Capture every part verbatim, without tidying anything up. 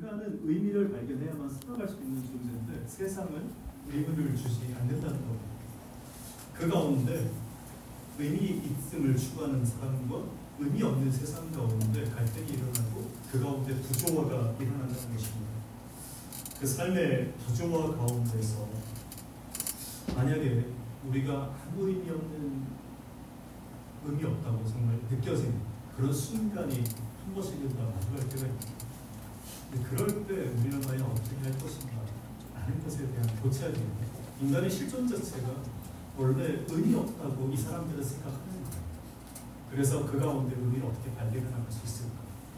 인간은 의미를 발견해야만 살아갈 수 있는 존재인데 세상은 의미를 주지 않는다는 겁니다. 그 가운데 의미 있음을 추구하는 사람과 의미 없는 세상 가운데 갈등이 일어나고 그 가운데 부조화가 일어난다는 것입니다. 그 삶의 부조화 가운데서 만약에 우리가 아무 의미 없는 의미 없다고 정말 느껴지는 그런 순간이 한 번씩은 다 마주할 때가 있습니다. 그럴 때 우리는 과연 어떻게 할 것인가 라는 것에 대한 고쳐야 됩니다. 인간의 실존 자체가 원래 의미 없다고 이 사람들은 생각하는 거예요. 그래서 그 가운데 의미를 어떻게 발견할 수 있을까?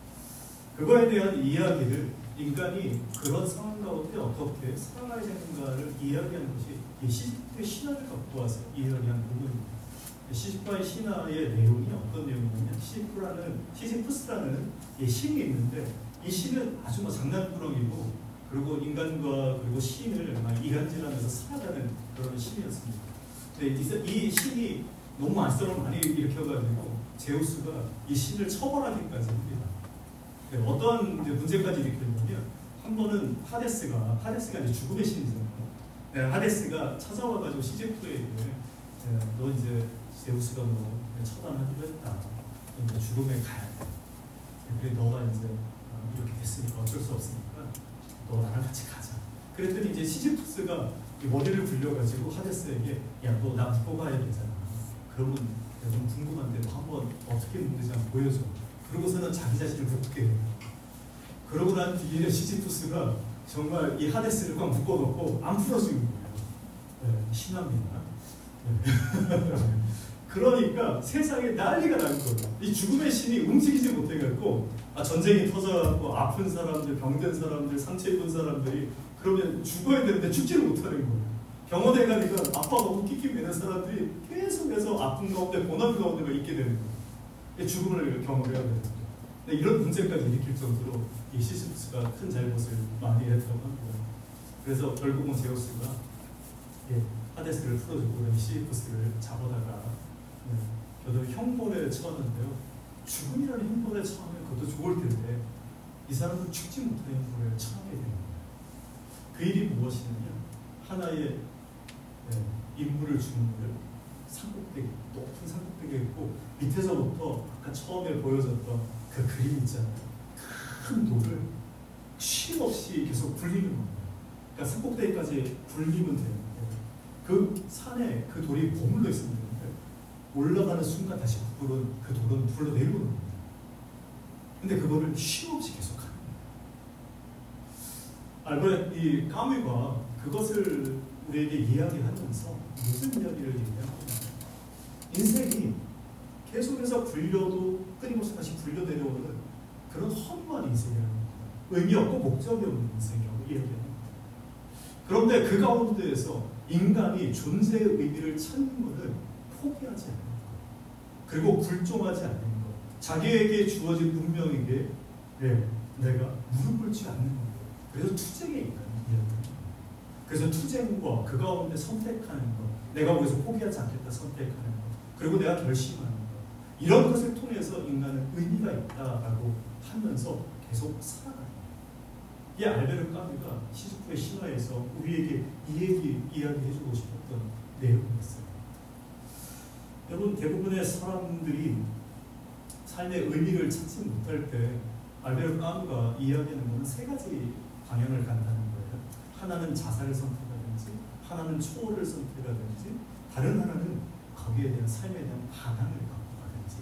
그거에 대한 이야기를 인간이 그런 상황 가운데 어떻게 살아가야 되는가를 이야기하는 것이 이 시집의 신화를 갖고 와서 이야기하는 부분입니다. 시집과의 신화의 내용이 어떤 내용이냐면 시집프라는 시지푸스라는 이 신이 있는데 이 신은 아주 뭐 장난꾸러기고 그리고 인간과 그리고 신을 막 이간질하면서 살아가는 그런 신이었습니다. 근데 이 신이 너무 안쓰러움을 많이 일으켜가지고 제우스가 이 신을 처벌하기까지 합니다. 네, 어떤 이제 문제까지 일으켰냐면 한 번은 하데스가 하데스가 이제 죽음의 신이잖아요. 네, 하데스가 찾아와가지고 시제프에게 네, 너 이제 제우스가 너 처단하기로 했다. 너 죽음에 가야 돼. 그래 너가 이제 이렇게 됐으니까 어쩔 수 없으니까 너 나랑 같이 가자. 그랬더니 이제 시지푸스가 머리를 굴려가지고 하데스에게 야 너 나 묶고 가야 되잖아. 그러면 내가 좀 궁금한데 너 한번 어떻게 묶는지 한번 보여줘. 그러고서는 자기 자신을 묶게 해요. 그러고 난 뒤에 시지푸스가 정말 이 하데스를 꽉 묶어놓고 안 풀어주는 거예요. 네, 신합니다. 네. 그러니까 세상에 난리가 난 거예요. 이 죽음의 신이 움직이지 못해갖고 아, 전쟁이 터져갖고 아픈 사람들, 병든 사람들, 상처 입은 사람들이 그러면 죽어야 되는데 죽지를 못하는 거예요. 병원에 가니까 아파가고 끽끽대는 사람들이 계속해서 아픈 가운데 고난 가운데가 있게 되는 거예요. 죽음을 경험해야 되는 거예요. 이런 문제까지 일으킬 정도로 이 시지푸스가 큰 잘못을 많이 했다고 합니다. 그래서 결국은 제우스가 예, 하데스를 풀어주고 시지푸스를 잡아다가 네, 저도 형벌에 처했는데요. 죽음이라는 형벌에 처하면 그것도 좋을 텐데 이 사람은 죽지 못한 형벌에 처하게 되는 거예요. 그 일이 무엇이냐면 하나의 네, 인물을 주는 거예요. 산꼭대기, 높은 산꼭대기가 있고 밑에서부터 아까 처음에 보여줬던 그 그림 있잖아요. 큰 돌을 쉼 없이 계속 굴리는 겁니다. 그러니까 산꼭대기까지 굴리면 되는데 그 산에 그 돌이 머물러 있습니다. 올라가는 순간 다시 그 돌은, 그 돌은 불러 내려오는 겁니다. 근데 그거를 쉼 없이 계속 하는 거예요. 알브레 이 까뮤가 그것을 우리에게 이야기하면서 무슨 이야기를 얘기하냐면 인생이 계속해서 굴려도 끊임없이 다시 굴려 내려오는 그런 허무한 인생이라는 겁니다. 의미 없고 목적이 없는 인생이라고 이야기합니다. 그런데 그 가운데에서 인간이 존재의 의미를 찾는 것을 포기하지 않는 것, 그리고 굴종하지 않는 것, 자기에게 주어진 운명에게 네, 내가 무릎 꿇지 않는 것. 그래서 투쟁의 인간이에요. 그래서 투쟁과 그 가운데 선택하는 것, 내가 거기서 포기하지 않겠다 선택하는 것, 그리고 내가 결심하는 것, 이런 것을 통해서 인간은 의미가 있다라고 하면서 계속 살아가는 거예요. 이 알베르 까뮤가 시지프의 신화에서 우리에게 이 얘기 이야기해주고 싶었던 내용이었어요. 여러분, 대부분의 사람들이 삶의 의미를 찾지 못할 때 알베르 까뮤가 이야기하는 것은 세 가지 방향을 간다는 거예요. 하나는 자살을 선택하든지, 하나는 초월을 선택하든지, 다른 하나는 거기에 대한 삶에 대한 반항을 갖고 가든지.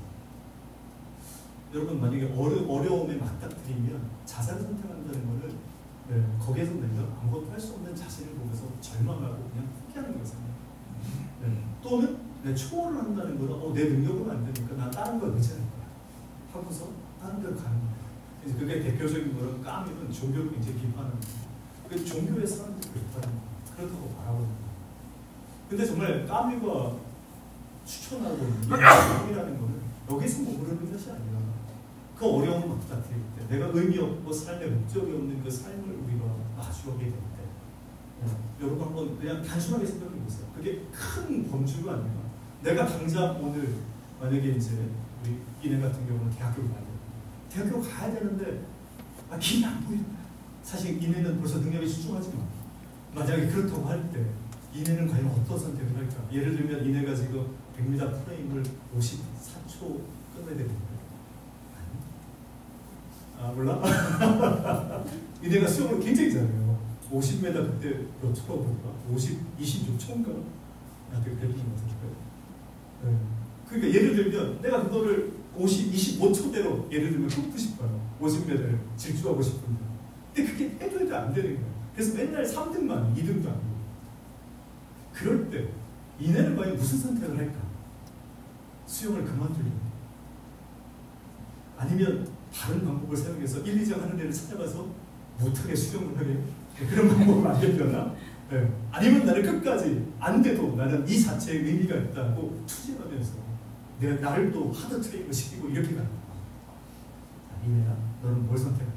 여러분, 만약에 어려, 어려움에 맞닥뜨리면 자살을 선택한다는 것은 네, 거기에서 내가 아무것도 할 수 없는 자신을 보면서 절망하고 그냥 포기하는 거잖아요. 네. 또는 내 초월을 한다는 것은 어, 내 능력은 안 되니까 나 다른 걸 의지할 거야 하고서 다른 데로 가는 거예요. 그래서 그게 대표적인 거는 까뮤는 종교를 굉장히 비판하는 거예요. 그 종교의 사람들이 그렇다는 거예요. 그렇다고 말하고 있는 거예요. 근데 정말 까뮤가 추천하고 있는 이라는 거는 여기서 머무르는 것이 아니라 그 어려움을 맞닥뜨릴 때, 내가 의미 없고 삶의 목적이 없는 그 삶을 우리가 마주하게 될 때, 네. 여러분 한번 그냥 단순하게 생각해 보세요. 그게 큰 범주가 아니라 내가 당장 오늘 만약에 이제 우리 이네 같은 경우는 대학교를 가야 돼요. 대학교 가야 되는데 아, 길이 안 보이는 거야. 사실 인해는 벌써 능력에 집중하지만 만약에 그렇다고 할 때 인해는 과연 어떤 선택을 할까? 예를 들면 인해가 지금 백 미터 프레임을 오십사 초 끝내야 되는데 아 몰라? 인해가 수영을 굉장히 잘해요. 오십 미터 그때 몇 초라고 볼까? 오십, 이십육 초인가? 나한테 그랬던 것 같은데. 네. 그러니까 예를 들면 내가 그거를 오십, 이십오 초대로 예를 들면 끊고 싶어요. 오십 미터를 질주하고 싶은데. 근데 그게 해도 해도 안 되는 거예요. 그래서 맨날 삼 등만, 이 등도 아니고. 그럴 때 이내는 과연 무슨 선택을 할까? 수영을 그만두려고 아니면 다른 방법을 사용해서 일, 이 등 하는 애를 찾아가서 못하게 수영을 하게 그런 방법을 만들려나? 네. 아니면 나는 끝까지 안 돼도 나는 이 자체의 의미가 있다고 투쟁하면서 내가 나를 또 하드 트레이닝을 시키고 이렇게 가는 거야. 이내야, 너는 뭘 선택할래?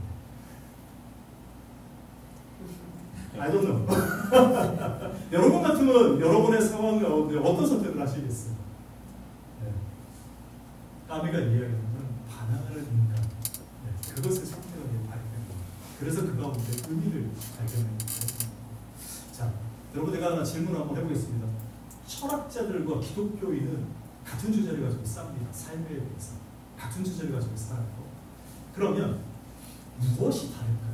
I don't know. 여러분 같으면 여러분의 상황 가운데 어떤 선택을 하시겠어요? 네. 까미가 이야기하는 반항하는 인간. 네. 그것을 선택하게 발견합니다. 그래서 그 가운데 의미를 발견합니다. 자, 여러분 내가 하나 질문 한번 해보겠습니다. 철학자들과 기독교인은 같은 주제를 가지고 싸웁니다. 삶에 대해서. 같은 주제를 가지고 싸워요. 그러면 무엇이 다를까요?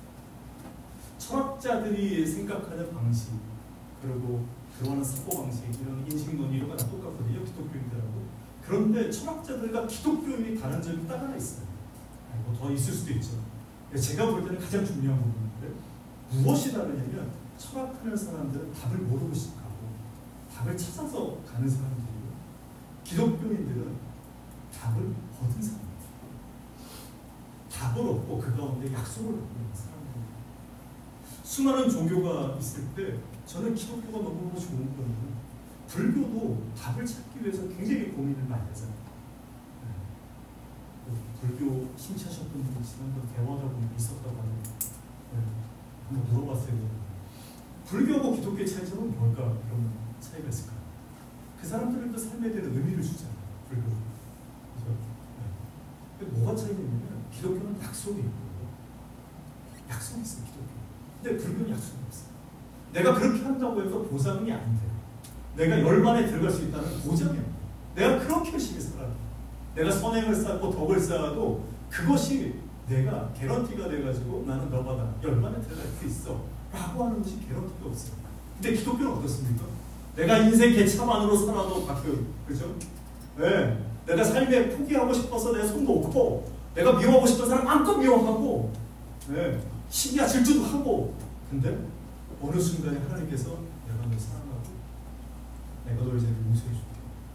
철학자들이 생각하는 방식, 그리고 그러한 사고방식, 이런 인식론이 이런 거 다 똑같거든요. 기독교인들하고. 그런데 철학자들과 기독교인이 다른 점이 딱 하나 있어요. 뭐 더 있을 수도 있죠. 제가 볼 때는 가장 중요한 부분인데 무엇이 다르냐면 철학하는 사람들은 답을 모르고 시작하고 답을 찾아서 가는 사람들이고 기독교인들은 답을 얻은 사람들. 답을 얻고 그 가운데 약속을 얻고 있는 사람들입니다. 수많은 종교가 있을 때 저는 기독교가 너무 좋은 거는 불교도 답을 찾기 위해서 굉장히 고민을 많이 하잖아요. 네. 불교 심취하셨던 분이 지난번 대화하다 보니 있었다고 하는데 네. 한번 물어봤어요. 불교하고 기독교의 차이점은 뭘까? 그런 차이가 있을까? 그 사람들은 삶에 대한 의미를 주잖아요. 불교. 그래서 네. 뭐가 차이냐면 기독교는 약속이 있고 약속이 있어요. 기독교. 근데 불교는 약속이 없어요. 내가 그렇게 한다고 해서 보상이 안 돼요. 내가 열반에 들어갈 수 있다는 보장이 안 돼요. 내가 그렇게 열심히 살아요. 내가 선행을 쌓고 덕을 쌓아도 그것이 내가 개런티가 돼가지고 나는 너보다 열반에 들어갈 수 있어 라고 하는 것이 개런티가 없어요. 근데 기독교는 어떻습니까? 내가 인생 개차만으로 살아도 가끔 그죠? 네. 내가 삶에 포기하고 싶어서 내가 손 놓고 내가 미워하고 싶은 사람 마음껏 미워하고 네. 시기야 질투도 하고 근데 어느 순간에 하나님께서 내가 널 사랑하고 내가 널 이제 용서해 줄게.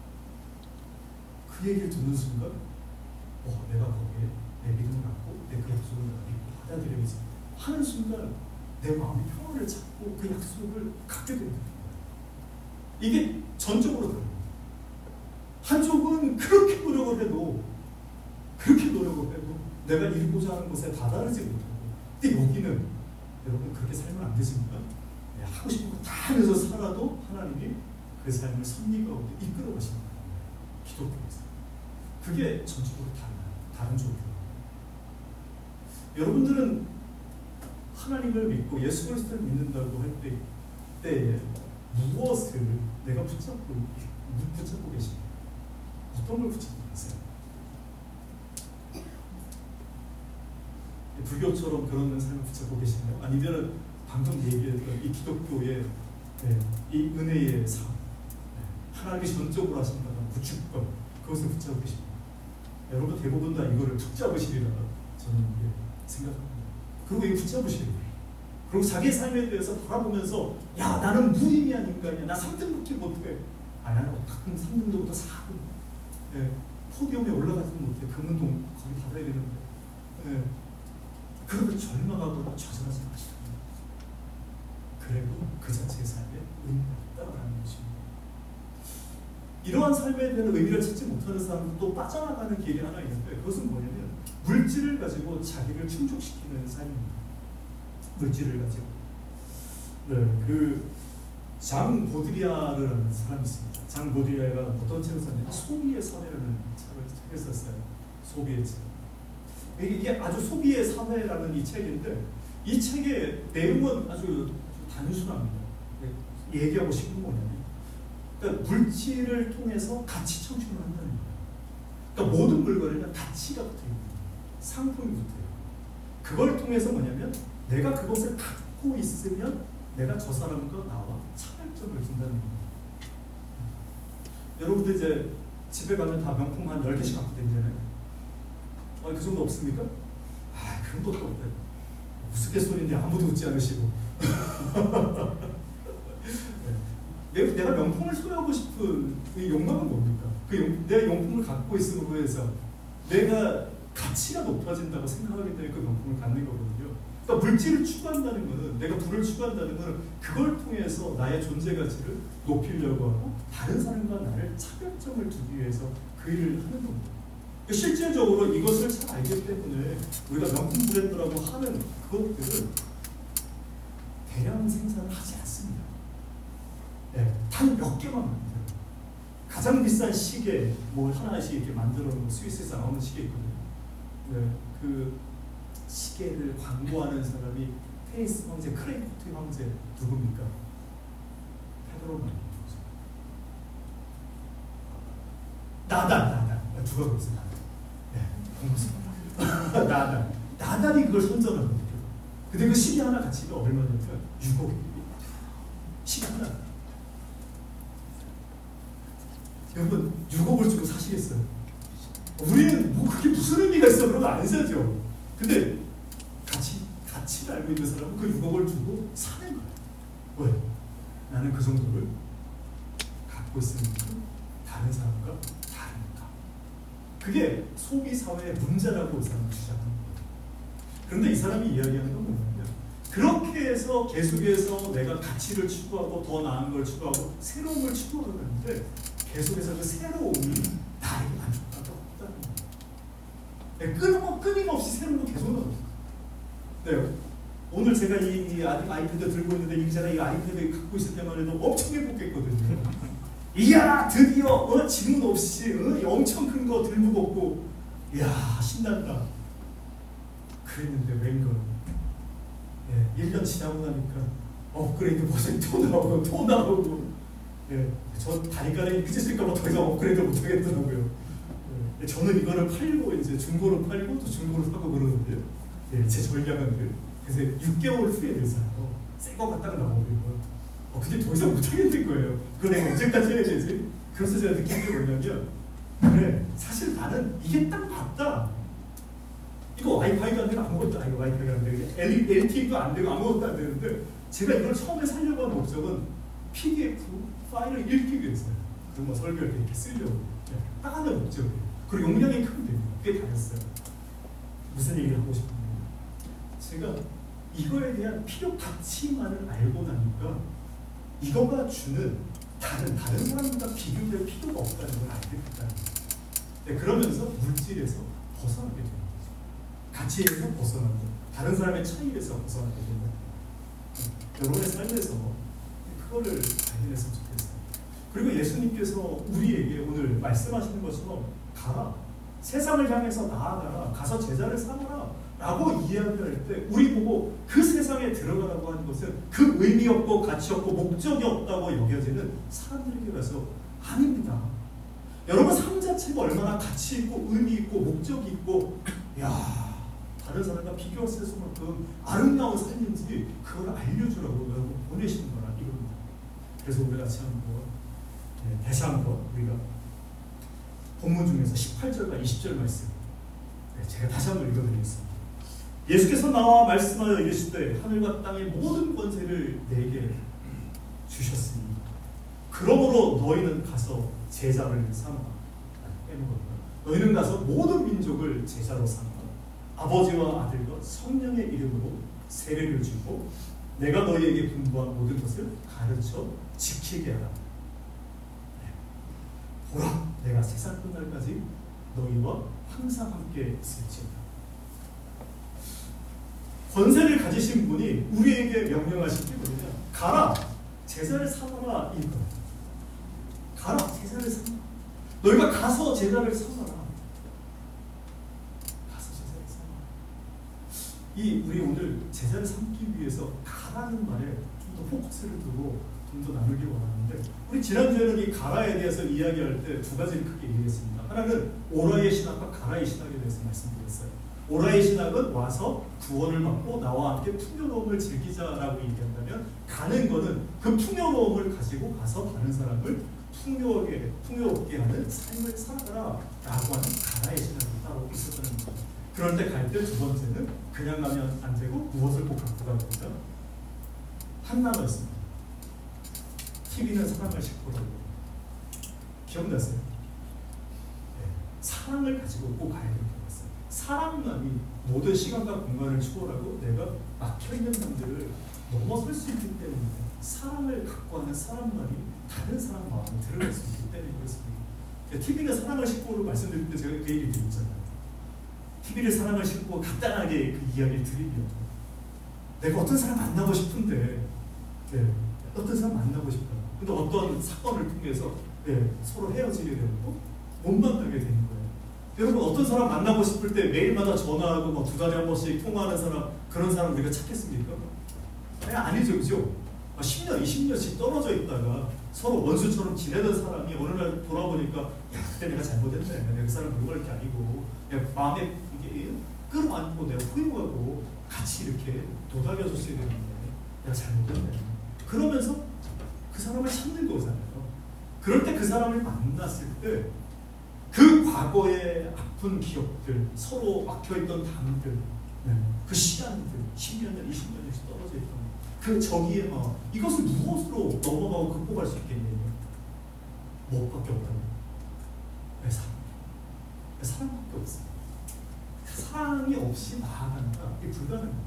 그 얘기를 듣는 순간 어, 내가 거기에 내 믿음을 갖고 내 그 약속을 믿고 받아들이면서 하는 순간 내 마음이 평화를 찾고 그 약속을 갖게 됩니다. 이게 전적으로 다릅니다. 한쪽은 그렇게 노력을 해도 그렇게 노력을 해도 내가 이루고자 하는 것에 다다르지 못하고 근데 여기는 여러분 그렇게 살면 안 되십니까? 네, 하고 싶은 거 다 하면서 살아도 하나님이 그 삶을 섭리 가운데 이끌어 가시는 거예요. 기독교에서. 그게 전적으로 달라요. 다른 종교. 여러분들은 하나님을 믿고 예수 그리스도를 믿는다고 할 때, 때에 무엇을 내가 붙잡고, 붙잡고 계십니까? 어떤 걸 붙잡고 계세요? 불교처럼 그런 삶을 붙잡고 계시나요? 아니면 방금 얘기했던 이 기독교의 네, 이 은혜의 삶, 네, 하나님이 전적으로 하신다는 구축권, 그것을 붙잡고 계십니다. 여러분 대부분 다 이거를 붙잡으시리라 저는 생각합니다. 그리고 이 붙잡으시리라. 그리고 자기 삶에 대해서 바라보면서 야 나는 무의미한 인간이야. 나 삼 등밖에 못해. 아 나는 가끔 삼 등도보다 사 등. 네, 포디움에 올라가지 못해. 금운동 거기 받아야 되는데. 네. 그렇게 절망하고 좌절하지 마시라. 그래도 그 자체의 삶에 의미가 있다라는 것입니다. 이러한 삶에 대한 의미를 찾지 못하는 사람은 또 빠져나가는 길이 하나 있는데 그것은 뭐냐면 물질을 가지고 자기를 충족시키는 삶입니다. 물질을 가지고. 네, 그 장 보드리아르라는 사람이 있습니다. 장 보드리아가 어떤 책을 썼냐면 소비의 사회라는 책을 썼어요. 소비의 책. 이게 아주 소비의 사회라는 이 책인데 이 책의 내용은 아주 단순합니다. 얘기하고 싶은 뭐냐면, 그러니까 물질을 통해서 가치 청취를 한다는 거예요. 그러니까 모든 물건에는 가치가 붙어 있는 거예요. 상품이 붙어 있는 거예요. 그걸 통해서 뭐냐면 내가 그것을 갖고 있으면 내가 저 사람과 나와 차별점을 둔다는 거예요. 여러분들 이제 집에 가면 다 명품 한 열 개씩 갖고 다니잖아요. 아, 그 정도 없습니까? 아, 그런 것도 없다. 우스갯소리인데 아무도 웃지 않으시고. 네. 내가 명품을 소유하고 싶은 그 욕망은 뭡니까? 그 용, 내 용품을 갖고 있음으로 해서 내가 가치가 높아진다고 생각하기 때문에 그 명품을 갖는 거거든요. 그러니까 물질을 추구한다는 것은, 내가 부를 추구한다는 것은 그걸 통해서 나의 존재 가치를 높이려고 하고 다른 사람과 나를 차별점을 두기 위해서 그 일을 하는 겁니다. 실질적으로 이것을 잘 알기 때문에 우리가 명품 브랜드라고 하는 그것들을 대량 생산을 하지 않습니다. 네, 단 몇 개만 만들어요. 가장 비싼 시계 뭐 하나씩 이렇게 만들어 놓은 스위스에서 나오는 시계 있거든요. 네, 그 시계를 광고하는 사람이 페이스 황제, 크레이프트 황제 누굽니까? 페드로 마리니죠. 나달, 나달. 누가 그랬어요? 나달. 네, 고맙습니다. 나달. 나달이 그걸 선전하거든요. 근데 그 시계 하나 가치가 얼마냐면 육억이에요. 시계 하나. 여러분, 육억을 주고 사시겠어요? 우리는 뭐 그게 무슨 의미가 있어? 그러면 안 사죠. 근데 가치, 가치를 알고 있는 사람은 그 육억을 주고 사는 거예요. 왜? 나는 그 정도를 갖고 있으니까 다른 사람과 다르니까. 그게 소비 사회의 문제라고 이 사람은 주장하는 거예요. 그런데 이 사람이 이야기하는 건 뭐냐면, 그렇게 해서 계속해서 내가 가치를 추구하고 더 나은 걸 추구하고 새로운 걸 추구하는데 계속해서 그 새로움이 나에게 만족감이 없다는 거예요. 네, 끊임, 끊임없이 새로운 거 계속 나오죠. 네, 오늘 제가 이, 이 아이패드 들고 있는데 이 제가 이 아이패드 갖고 있을 때만 해도 엄청 행복했거든요. 이야, 드디어 어, 지문 없이 어, 엄청 큰 거 들고 걷고, 이야, 신난다. 그랬는데 웬걸 예, 일 년 지나고 나니까 업그레이드 버전이 또 나오고 또 나오고, 예, 저 다리가락이 삐졌을까봐 더 이상 업그레이드 못하겠더라고요. 예, 저는 이거를 팔고 이제 중고로 팔고 또 중고로 사고 그러는데요. 예, 제 전략은 그래서 육 개월 후에 내서요. 새 거 갖다가 나오고요. 어, 근데 더 이상 못하겠는 거예요. 그거 내가 언제까지 해야 되지? 그래서 제가 느낀 게 뭐냐면, 그래, 사실 나는 이게 딱 맞다. 이거 와이파이도 안 되고 아무것도 아니고, 와이파이가 안 되고 엘티이도 안 되고 아무것도 안 되는데, 제가 이걸 처음에 살려고 한 목적은 피디에프 파일을 읽기 위해서요. 그리고 뭐 설교할 때 이렇게 쓰려고. 딱 하나 목적이에요. 그리고 용량이 크면 됩니다. 그게 다였어요. 무슨 얘기를 하고 싶은데, 제가 이거에 대한 필요 가치만을 알고 나니까 이거가 주는 다른 다른 사람과 비교될 필요가 없다는 걸 알게 됐다는 거예요. 네, 그러면서 물질에서 벗어나게 되는 거죠. 가치에서 벗어나고 다른 사람의 차이에서 벗어나게 되는 거예요. 여러분의 삶에서 그거를 발견했으면 좋겠어요. 그리고 예수님께서 우리에게 오늘 말씀하시는 것처럼 가라, 세상을 향해서 나아가라, 가서 제자를 삼아라 라고 이야기할 때 우리 보고 그 세상에 들어가라고 하는 것은 그 의미 없고 가치 없고 목적이 없다고 여겨지는 사람들에게 가서 아닙니다. 여러분 삶 자체가 얼마나 가치 있고 의미 있고 목적이 있고, 야, 다른 사람과 비교했을 수만큼 아름다운 삶인지 그걸 알려주라고 여러분 보내시는 거라 이겁니다. 그래서 우리 같이 한번 네, 다시 한번 우리가 본문 중에서 십팔 절과 이십 절 말씀, 네, 제가 다시 한번 읽어드리겠습니다. 예수께서 나와 말씀하여 이르시되 하늘과 땅의 모든 권세를 내게 주셨으니 그러므로 너희는 가서 제자를 삼아 너희는 가서 모든 민족을 제자로 삼아 아버지와 아들과 성령의 이름으로 세례를 주고 내가 너희에게 분부한 모든 것을 가르쳐 지키게 하라. 보라, 내가 세상 끝날까지 너희와 항상 함께 있을지어다. 권세를 가지신 분이 우리에게 명령하신 게 뭐냐? 가라, 제자를 삼아라 이거. 가라, 제자를 삼아. 너희가 가서 제자를 삼아라. 가서 제자를 삼아. 이 우리 오늘 제자를 삼기 위해서 가라는 말에 좀 더 포커스를 두고 좀 더 나누기 원하는데, 우리 지난주에는 이 가라에 대해서 이야기할 때 두 가지를 크게 얘기했습니다. 하나는 오라의 신학과 가라의 신학에 대해서 말씀드렸어요. 오라의 신학은 와서 구원을 받고 나와 함께 풍요로움을 즐기자라고 얘기한다면, 가는 거는 그 풍요로움을 가지고 가서 다른 사람을 풍요하게, 풍요롭게 하는 삶을 살아가라 라고 하는 가라의 신학이 따로 있었다는 거죠. 그럴 때 갈 때 두 번째는 그냥 가면 안 되고 무엇을 꼭 갖고 가야 된다? 한나라였습니다. 티비는 사랑을 싣고라고. 기억나세요? 네. 사랑을 가지고 꼭 가야 된다고 했어요. 사랑만이 모든 시간과 공간을 초월하고 내가 막혀있는 사람들을 넘어설 수 있기 때문에, 사랑을 갖고 하는 사람만이 다른 사람 마음에 들어갈 수 있기 때문에 그렇습니다. 티비는 사랑을 싣고로 말씀드릴 때 제가 그 얘기 드렸잖아요. 티비를 사랑을 싣고 간단하게 그 이야기를 드리면, 내가 어떤 사람 만나고 싶은데, 네, 어떤 사람 만나고 싶어요. 근데 어떤 사건을 통해서 네, 서로 헤어지게 되고 못 만나게 되는 거예요. 여러분, 어떤 사람 만나고 싶을 때 매일마다 전화하고 뭐 두 달에 한 번씩 통화하는 사람, 그런 사람 우리가 찾겠습니까? 아니, 아니죠, 그죠? 십 년, 이십 년씩 떨어져 있다가 서로 원수처럼 지내던 사람이 어느 날 돌아보니까, 야, 그때 내가 잘못했네. 내가 그 사람 물어볼 게 아니고, 내가 마음에 이게 끌어안고 내가 후회하고 같이 이렇게 도닥여줬어야 되는데 내가 잘못했네. 그러면서 그 사람을 찾는 거잖아요. 그럴 때 그 사람을 만났을 때 그 과거의 아픈 기억들, 서로 막혀있던 담들, 네, 그 시간들, 십 년 년, 이십 년씩 떨어져 있던 그 저기의 마음, 이것을 무엇으로 넘어가고 극복할 수 있겠냐면 무엇밖에 없다고. 네, 사랑. 네, 사랑밖에 없어요. 사랑이 없이 나아간다, 이게 불가능합니다.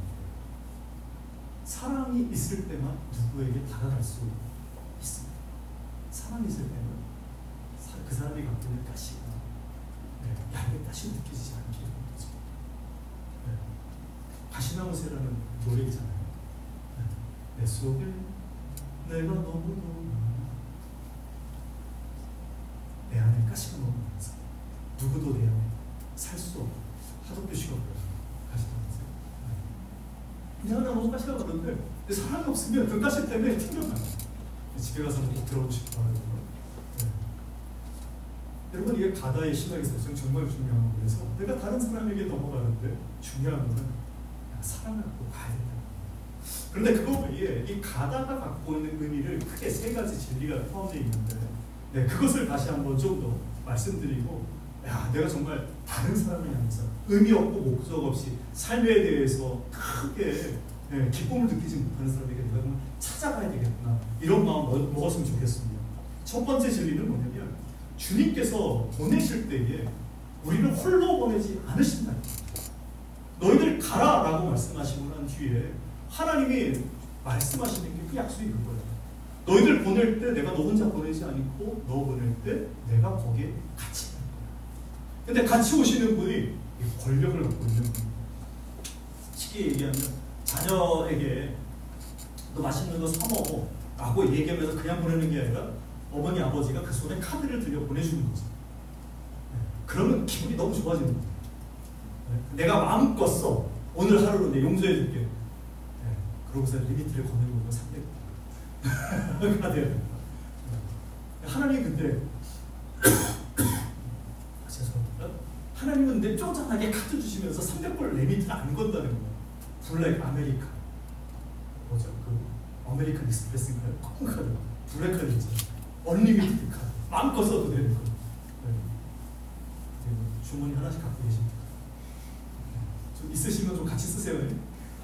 사랑이 있을 때만 누구에게 다가갈 수 있습니다. 사랑이 있을 때는 그 사람이 갖고 있는 가시가, 네, 얇게 다시 느껴지지 않게 되는 거죠. 네. 가시나무새라는 노래 있잖아요. 네. 내 속에 내가 너무너무 내 안에 가시가 너무 많아서 누구도 내 안에 살 수 없고 하도 표시가 없어요. 가시나무새. 네. 내 안에 너무 가시가 많은데 사랑이 없으면 그 가시 때문에 튕겨나요. 집에 가서 꼭 들어오고 싶어 하는 거. 네. 여러분, 이게 가다의 신학에서 정말 중요한 거라서, 내가 다른 사람에게 넘어가는데 중요한 거는 사랑을 갖고 가야 된다. 그런데 그거 외에 이 가다가 갖고 있는 의미를 크게 세 가지 진리가 포함되어 있는데, 네, 그것을 다시 한번 좀 더 말씀드리고, 야, 내가 정말 다른 사람을 향해서 의미 없고 목적 없이 삶에 대해서 크게, 네, 기쁨을 느끼지 못하는 사람에게 내가 정말 찾아가야 되겠구나, 이런 마음 먹었으면 좋겠습니다. 첫 번째 진리는 뭐냐면, 주님께서 보내실 때에 우리를 홀로 보내지 않으신다. 너희들 가라라고 말씀하시고 난 뒤에 하나님이 말씀하시는 게 그 약속이 그거예요. 너희들 보낼 때 내가 너 혼자 보내지 않고, 너 보낼 때 내가 거기에 같이 갈 거야. 근데 같이 오시는 분이 권력을 갖고 있는 분입니다. 쉽게 얘기하면 자녀에게 너 맛있는 거 사 먹어 라고 얘기하면서 그냥 보내는 게 아니라 어머니 아버지가 그 손에 카드를 들여 보내주는 거죠. 네. 그러면 기분이 너무 좋아지는 거예요. 네. 내가 마음껏 써. 오늘 하루로 내 용서해 줄게. 네. 그러고서 리미트를 거는 거가 삼백 카드야 됩니다. 네. 하나님 근데 아, 죄송합니다. 하나님은 내 쪼잔하게 카드 주시면서 삼백 불 리미트를 안 건다는 거예요. 블랙 아메리카, 뭐죠? 그 아메리칸 익스프레스인가요? 콩 카드, 블랙 카드 있잖아요. 언리미티드 카드, 마음껏 써도 되는 거. 네. 주머니 하나씩 갖고 계십니다. 네. 좀 있으시면 좀 같이 쓰세요. 네.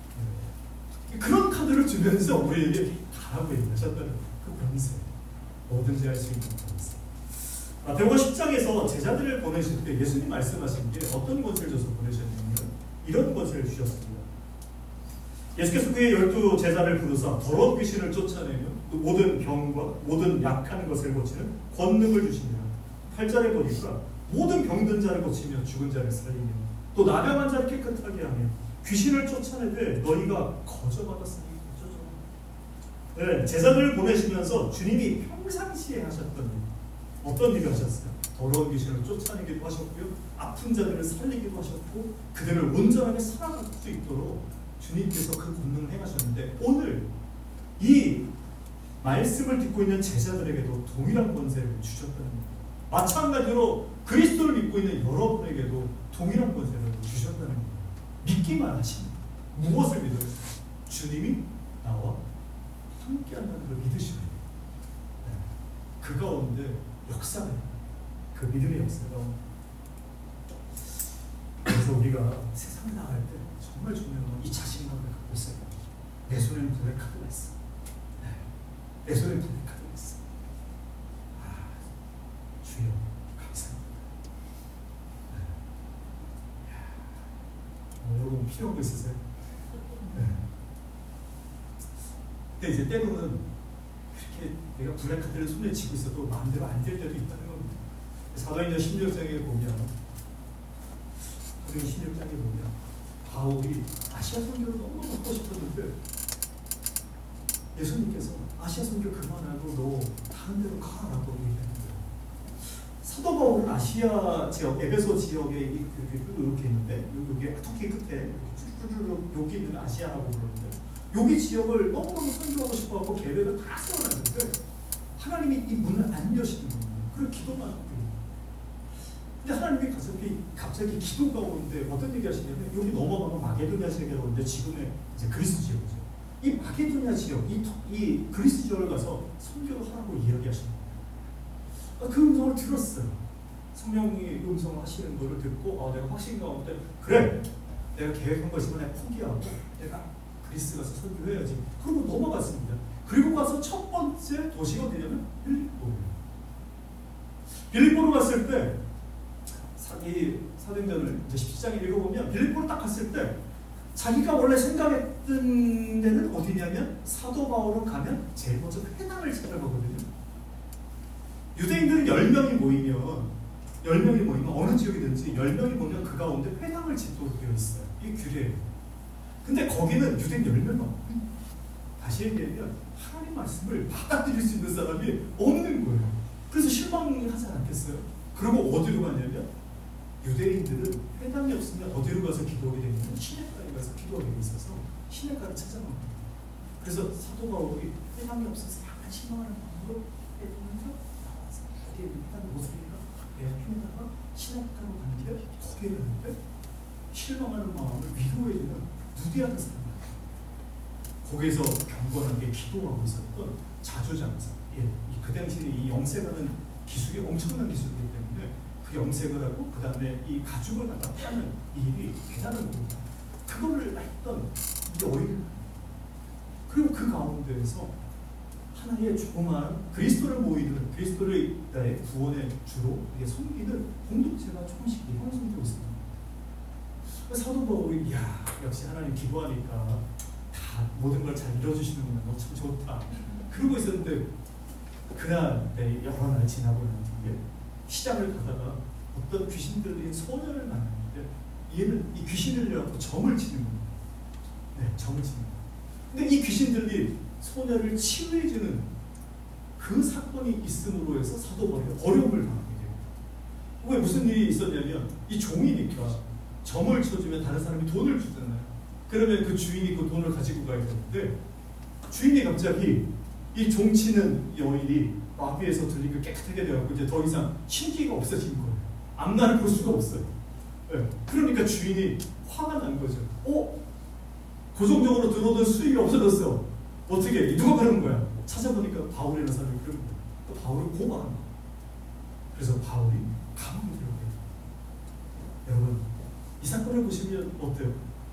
그런 카드를 주면서 우리에게 가라고 얘기하셨다는 그 권세, 뭐든지 할 수 있는 권세. 아, 대화 십 장에서 제자들을 보내실 때 예수님 말씀하신 게 어떤 권세를 줘서 보내셨냐면 이런 권세를 주셨습니다. 예수께서 그의 열두 제자를 부르사 더러운 귀신을 쫓아내며 모든 병과 모든 약한 것을 고치는 권능을 주시니라. 팔 절에 보니까 모든 병든 자를 고치며 죽은 자를 살리며 또 나병한 자를 깨끗하게 하며 귀신을 쫓아내되 너희가 거저받았으니 거저줘. 네, 제자들을 보내시면서 주님이 평상시에 하셨던 일, 어떤 일을 하셨어요? 더러운 귀신을 쫓아내기도 하셨고요, 아픈 자들을 살리기도 하셨고, 그들을 온전하게 살아갈 수 있도록 주님께서 그 권능을 행하셨는데 오늘 이 말씀을 듣고 있는 제자들에게도 동일한 권세를 주셨다는 겁니다. 마찬가지로 그리스도를 믿고 있는 여러분에게도 동일한 권세를 주셨다는 겁니다. 믿기만 하시면 무엇을 믿어요? 주님이 나와 함께한다는 걸 믿으시면 돼요. 네. 그 가운데 역사가 그 믿음의 역사가 그래서 우리가 세상에 나갈 때 정말 중요한 건 이 자신감을 갖고 있어요. 내 손에는 불의 카드가 있어. 네. 내 손에는 불의 카드가 있어. 아, 주여 감사합니다. 네. 어, 여러분 필요한 거 있으세요? 네. 근데 이제 때로는 그렇게 내가 불의 카드를 손에 쥐고 있어도 마음대로 안 될 때도 있다는 겁니다. 사도행전 십육 장에 보면 사도행전 십육 장에 보면 바울이 아시아 선교를 너무 하고 싶었는데 예수님께서 아시아 선교 그만하고 너 다른 데로 가라고 얘기하는 거예요. 사도 바울은 아시아 지역, 에베소 지역에 이렇게 있는데 여기 터키 끝에 쭈쭈쭈 여기 있는 아시아라고 부르는데 여기 지역을 너무너무 선교하고 싶어하고 계획을 다 세워놨는데 하나님이 이 문을 안 여시는 거예요. 그리고 기도만 하고 근데 하나님이 갑자기, 갑자기 기도 가운데 어떤 얘기 하시냐면 여기 넘어가면 마게도냐 지역이라고 하는데 지금의 이제 그리스 지역이죠. 이 마게도냐 지역, 이, 이 그리스 지역을 가서 선교를 하라고 이야기하시는 거예요. 그 음성을 들었어요. 성령이 음성을 하시는 거를 듣고 아, 내가 확신 가운데 그래! 내가 계획한 것이면 내가 포기하고 내가 그리스 가서 선교해야지. 그리고 넘어갔습니다. 그리고 가서 첫 번째 도시가 어디냐면 빌립보예요. 빌립보로 갔을 때 이 사도행전을 이제 십칠 장에 읽어보면 빌립보로 딱 갔을 때 자기가 원래 생각했던 데는 어디냐면 사도 바울은 가면 제일 먼저 회당을 찾아가거든요. 유대인들은 열 명이 모이면 열 명이 모이면 어느 지역이든지 열 명이 모이면 그 가운데 회당을 짓도록 되어 있어요. 이게 규례예요. 근데 거기는 유대인 열 명만 없어요. 다시 얘기하면 하나님 말씀을 받아들일 수 있는 사람이 없는 거예요. 그래서 실망하지 않겠어요? 그리고 어디로 갔냐면 유대인들은 회당이 없으면 어디로 가서 기도하게 되냐면 시내가에 가서 기도하게 돼 있어서 시내가를 찾아갑니다. 그래서 사도 바울이 회당이 없어서 약간 실망하는 마음으로 해보면서 나와서 거기에 일단 모습이가 에어핀에다가 시내가로 가는데 거기에 갔는데 실망하는 마음을 위로해주는 무대하는 사람이에요. 거기에서 경건하게 기도하고 있었던 자주장사. 예, 그 당시에 이 영세라는 기술이 엄청난 기술이기 때문에 그 염색을 하고 그 다음에 이 가죽을 갖다 파는 일이 대단한 겁니다. 그거를 했던 이 어린 그리고 그 가운데에서 하나의 조그마한 그리스도를 모이는 그리스도를 나의 구원의 주로 섬기는 공동체가 조금씩 형성되고 있습니다. 사도 바울이 야 역시 하나님 기도하니까 다 모든 걸 잘 이뤄주시는구나. 너 참 좋다. 그러고 있었는데 그날 네, 여러 날 지나고 난 뒤에 시장을 가다가 어떤 귀신 들린 소년을 만났는데 얘는 이 귀신을 갖고 점을 치는 겁니다. 네, 점을 치는 겁니다. 근데 이 귀신 들린 소년을 치유해주는 그 사건이 있음으로 해서 사도 바울이 어려움을 당하게 돼요. 왜 무슨 일이 있었냐면 이 종이니까 점을 쳐주면 다른 사람이 돈을 주잖아요. 그러면 그 주인이 그 돈을 가지고 가야 되는데 주인이 갑자기 이 종치는 여인이 마귀에서 들린 게 깨끗하게 되어서 이제 더 이상 신기가 없어진 거예요. 앞날을 볼 수가 없어요. 네. 그러니까 주인이 화가 난 거죠. 어? 고정적으로 들어오던 수익이 없어졌어. 어떻게? 누가 그러는 거야? 찾아보니까 바울이라는 사람이 그런 거야. 또 바울을 고발한 거야. 그래서 바울이 감옥에 들어가요. 여러분, 이 사건을 보시면 어때요?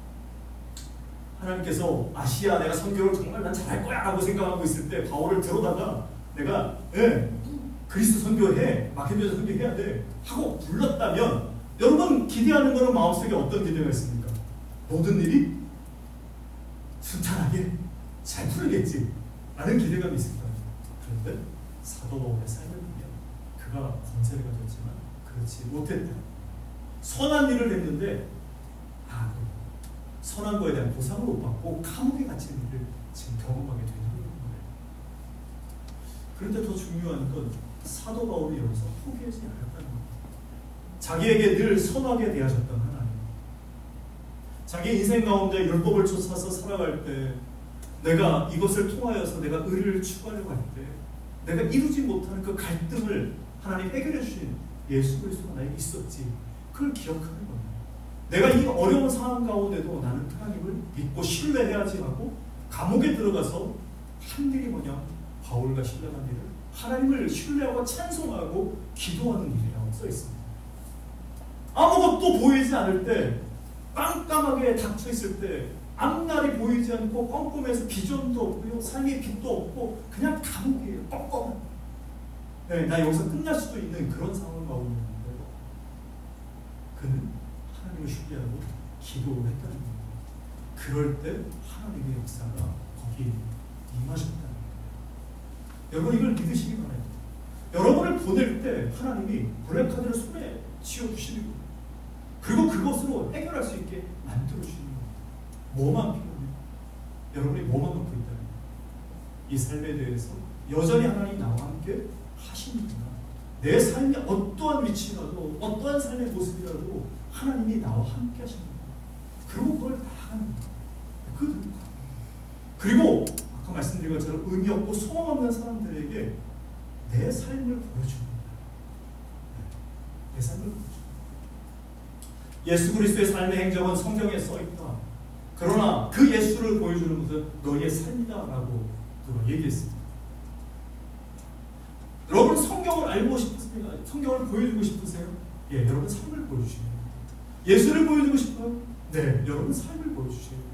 하나님께서 아시아 내가 선교를 정말 난 잘할 거야 라고 생각하고 있을 때 바울을 들어다가 내가 예, 그리스도 선교해 마케도냐 선교해야 돼 하고 불렀다면 여러분 기대하는 거는 마음속에 어떤 기대가 있습니까? 모든 일이 순탄하게 잘 풀리겠지 라는 기대감이 있습니다. 그런데 사도 바울의 삶을 보면 그가 권세를 가졌지만 그렇지 못했다. 선한 일을 했는데 아, 선한 거에 대한 보상을 못 받고 감옥에 갇힌 일을 지금 경험하게 되는 거예요. 그런데 더 중요한 건 사도 바울이 여기서 포기하지 않았다는 겁니다. 자기에게 늘 선하게 대하셨던 하나님, 자기 인생 가운데 율법을 쫓아서 살아갈 때 내가 이것을 통하여서 내가 의를 추구하려고 할 때 내가 이루지 못하는 그 갈등을 하나님 해결해 주신 예수 그리스도가 나에게 있었지. 그걸 기억하는 거예요. 내가 이 어려운 상황 가운데도 나는 하나님을 믿고 신뢰해야지 하고 감옥에 들어가서 한 일이 뭐냐? 바울과 신뢰한 일을 하나님을 신뢰하고 찬송하고 기도하는 일이라고 써 있습니다. 아무것도 보이지 않을 때, 깜깜하게 닥쳐 있을 때, 앞날이 보이지 않고 껌껌해서 비전도 없고요, 삶의 빛도 없고 그냥 감옥이에요. 껌껌한. 네, 나 여기서 끝날 수도 있는 그런 상황 가운데 있는데 그는 하나님을 신뢰하고 기도했다는 겁니다. 그럴 때 하나님의 역사가 거기에 임하셨다는 겁니다. 여러분 이걸 믿으시기 바랍니다. 여러분을 보낼 때 하나님이 블랙카드를 손에 쥐어주시는 거예요. 그리고 그것으로 해결할 수 있게 만들어주시는 거예요. 뭐만 필요해요? 여러분이 뭐만 갖고 있다는 거예요? 이 삶에 대해서 여전히 하나님 나와 함께 하시는구나. 내 삶이 어떠한 위치라도 어떠한 삶의 모습이라도 하나님이 나와 함께 하시는구나. 그리고 그걸 다 하는 거예요. 그리고 아까 말씀드린 것처럼 의미 없고 소망 없는 사람들에게 내 삶을 보여주는 거예요. 내 삶을 보여주는 거예요. 예수 그리스도의 삶의 행적은 성경에 써있다. 그러나 그 예수를 보여주는 것은 너희의 삶이다라고 얘기했습니다. 여러분 성경을 알고 싶으세요? 성경을 보여주고 싶으세요? 예, 여러분 삶을 보여주셔야 돼요. 예수를 보여주고 싶어요? 네, 여러분 삶을 보여주셔야 돼요.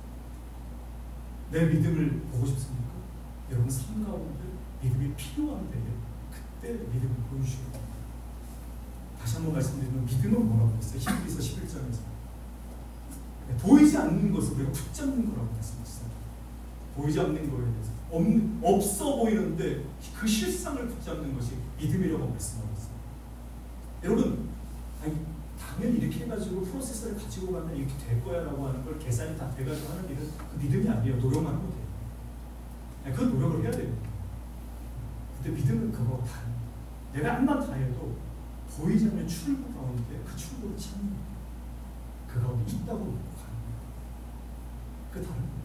내 믿음을 보고 싶습니까? 여러분 삶 가운데 믿음이 필요한데 그때 믿음을 보여주셔야 돼요. 다시 한번 말씀드리면 믿음은 뭐라고 했어요? 히브리서 십일 장에서 네, 보이지 않는 것을 우리가 붙잡는 거라고 말씀하셨어요. 보이지 않는 거에 대해서 없, 없어 보이는데 그 실상을 붙잡는 것이 믿음이라고 말씀하고 있어요. 여러분 아니, 당연히 이렇게 해가지고 프로세서를 가지고 가면 이렇게 될 거야 라고 하는 걸 계산이 다 돼가지고 하는 일은 그 믿음이 아니에요. 노력만 하면 돼요. 아니, 그 노력을 해야 됩니다. 근데 믿음은 그거 다 내가 한만 다 해도 보이지 않는 출구 가운데 그 출구를 찾는 거예요. 그 가운데 있다고 믿고 가는 거예요. 그 다른 거예요.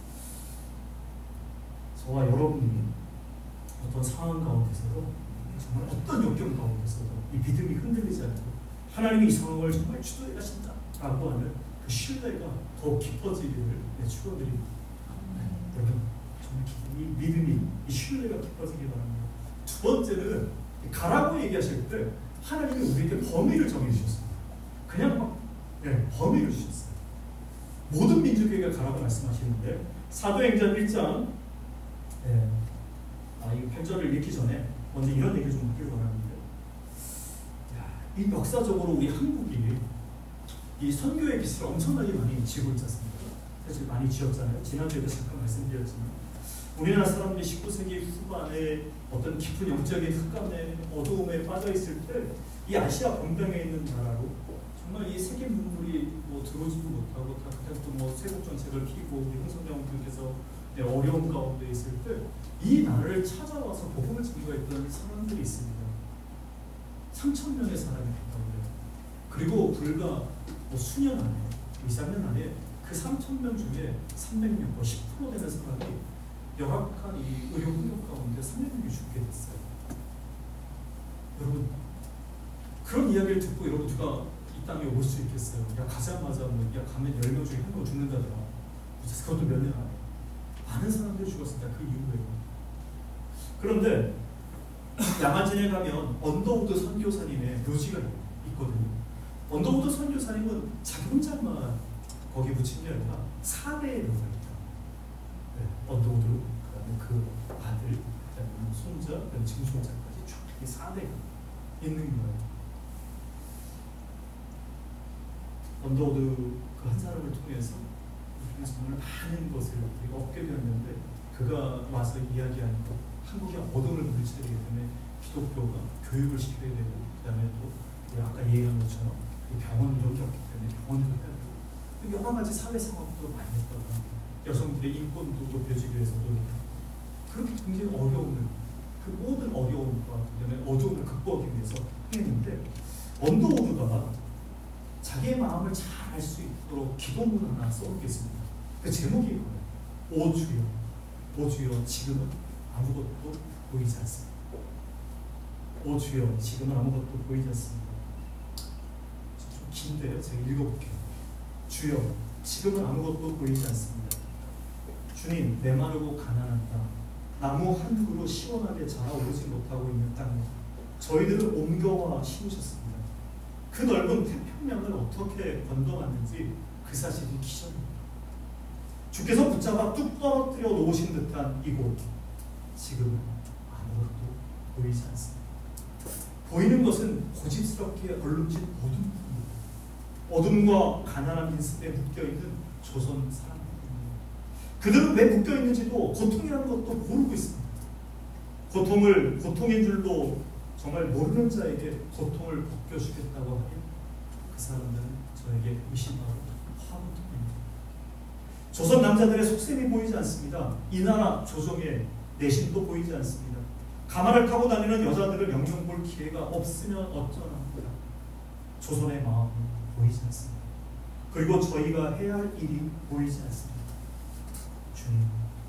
저와 여러분이 어떤 상황 가운데서도 정말 어떤 역경 가운데서도 이 믿음이 흔들리지 않고 하나님이 이 상황을 정말 주도해 가신다라고 하는 그 신뢰가 더 깊어지기를 축원드립니다. 네, 여러분 정말 이 믿음이 이 신뢰가 깊어지기 바랍니다. 두 번째는 가라고 얘기하실 때 하나님이 우리에게 범위를 정해주셨습니다. 그냥 막 네, 범위를 주셨어요. 모든 민족에게 가라고 말씀하시는데 사도행전 일 장 네. 아, 이 팔 절을 읽기 전에 먼저 이런 얘기를 좀 하길 원하는데 야, 이 역사적으로 우리 한국이 이 선교의 빛을 엄청나게 많이 지고 있지 않습니까? 사실 많이 지었잖아요. 지난주에도 잠깐 말씀드렸지만 우리나라 사람들이 십구 세기 후반에 어떤 깊은 영적인 흑암에 어두움에 빠져 있을 때 이 아시아 본방에 있는 나라로 정말 이 세계 문물이 뭐 들어오지도 못하고 다 그냥 또 뭐 세국 정책을 피고 우리 홍성경님께서 네, 어려움 가운데 있을 때 이 나라를 찾아와서 복음을 증거했던 사람들이 있습니다. 삼천 명의 사람이 있다고요. 그리고 불과 뭐 수년 안에, 이, 삼 년 안에 그 삼천 명 중에 삼백 명, 뭐 십 퍼센트 되는 사람이 열악한 이 의료 훈련 가운데 삼백 명이 죽게 됐어요. 여러분, 그런 이야기를 듣고 여러분 누가 이 땅에 올 수 있겠어요? 야, 가자마자 뭐, 야, 가면 열 명 중에 한 명 죽는다더라. 그것도 몇 년 안에. 많은 사람들이 죽었습니다. 그 이후에. 그런데 양아진에 가면 언더우드 선교사님의 묘지가 있거든요. 언더우드 선교사님은 자기 혼자만 거기 묻힌 게 아니라 사 대의 묘가 있다. 네, 언더우드, 그다음에 그 아들, 그다음에 손자, 그다음에 증손자까지 쭉 이 사 대가 있는 거예요. 언더우드 그 한 사람을 통해서 우리가 정말 많은 것을 우리가 얻게 되었는데 그가 와서 이야기하는 것, 한국의 어둠을 물리치기 때문에 기독교가 교육을 시켜야 되고 그 다음에 또 아까 얘기한 것처럼 병원 이런 게 없기 때문에 병원도 해야 되고 여러 가지 사회 상황도 많이 했다고 합니다. 여성들의 인권도 높여지기 위해서도 그렇게 굉장히 어려움을 그 모든 어려움과 그 다음에 어두움을 극복하기 위해서 했는데 언더우드가 자기의 마음을 잘 알 수 있도록 기도문을 하나 써놓겠습니다. 그 제목이 이거예요. 오 주여, 오 주여, 지금은 아무것도 보이지 않습니다. 오 주여, 지금은 아무것도 보이지 않습니다. 좀 긴데요. 제가 읽어볼게요. 주여, 지금은 아무것도 보이지 않습니다. 주님, 메마르고 가난한 땅, 나무 한 그루 시원하게 자라오르지 못하고 있는 땅에 저희들을 옮겨와 심으셨습니다. 그 넓은 태평양을 어떻게 건너갔는지 그 사실이 기적입니다. 주께서 붙잡아 뚝 떨어뜨려 놓으신 듯한 이곳, 지금은 아무것도 보이지 않습니다. 보이는 것은 고집스럽게 얼룩진 어둠입니다. 어둠과 가난한 민습에 묶여있는 조선 사람들입니다. 그들은 왜 묶여있는지도 고통이라는 것도 모르고 있습니다. 고통을 고통인 줄도 정말 모르는 자에게 고통을 벗겨주겠다고 하니 그 사람들은 저에게 의심하고 화분입니다. 조선 남자들의 속셈이 보이지 않습니다. 이 나라 조정의 내심도 보이지 않습니다. 가마를 타고 다니는 여자들을 영영 볼 기회가 없으면 어쩌랍니다. 조선의 마음은 보이지 않습니다. 그리고 저희가 해야 할 일이 보이지 않습니다. 주님,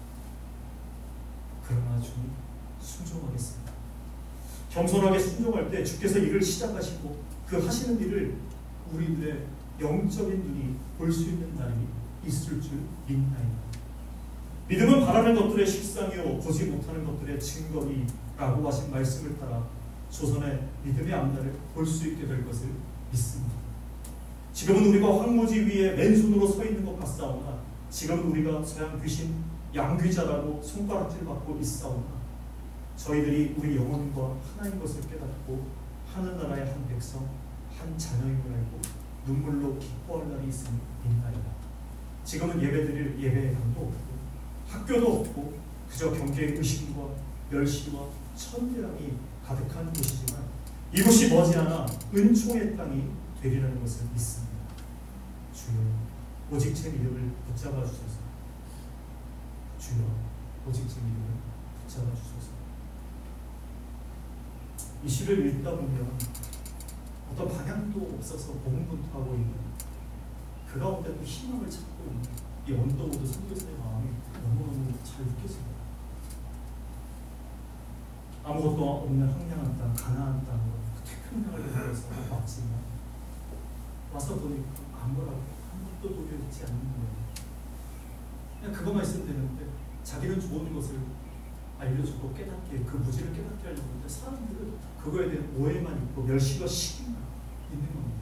그러나 주님, 순종하겠습니다. 겸손하게 순종할 때 주께서 일을 시작하시고 그 하시는 일을 우리들의 영적인 눈이 볼 수 있는 날이 있을 줄 믿나이다. 믿음은 바라는 것들의 실상이요 보지 못하는 것들의 증거이라고 하신 말씀을 따라 조선의 믿음의 앞날을 볼 수 있게 될 것을 믿습니다. 지금은 우리가 황무지 위에 맨손으로 서 있는 것 같사오나 지금은 우리가 서양 귀신 양귀자라고 손가락질 받고 있사오나 저희들이 우리 영혼과 하나인 것을 깨닫고 하늘나라의 한 백성, 한 자녀임을 알고 눈물로 기뻐할 날이 있으니 믿나이다. 지금은 예배드릴 예배의 강도 없고 학교도 없고 그저 경계의 의심과 멸시와 천대함이 가득한 곳이지만 이곳이 머지않아 은총의 땅이 되리라는 것을 믿습니다. 주여, 오직 제 믿음을 붙잡아 주소서. 주여, 오직 제 믿음을 붙잡아 주소서. 이 시를 읽다 보면 어떤 방향도 없어서 고군분투하고 있는 그 가운데도 희망을 찾고 있는 이 언더우드 선교사의 마음이 너무너무 잘 느껴집니다. 아무것도 없는 황량한 땅, 가나안 땅으로 그 태평양을 걸어서 왔지만 와서 보니까 아무라고 아무것도 보여지지 않는 거예요. 그냥 그것만 있으면 되는데 자기는 좋은 것을 알려주고 깨닫게, 그 무지를 깨닫게 하려고 하는데 사람들은 그거에 대한 오해만 있고 멸시와 시기만 있는 겁니다.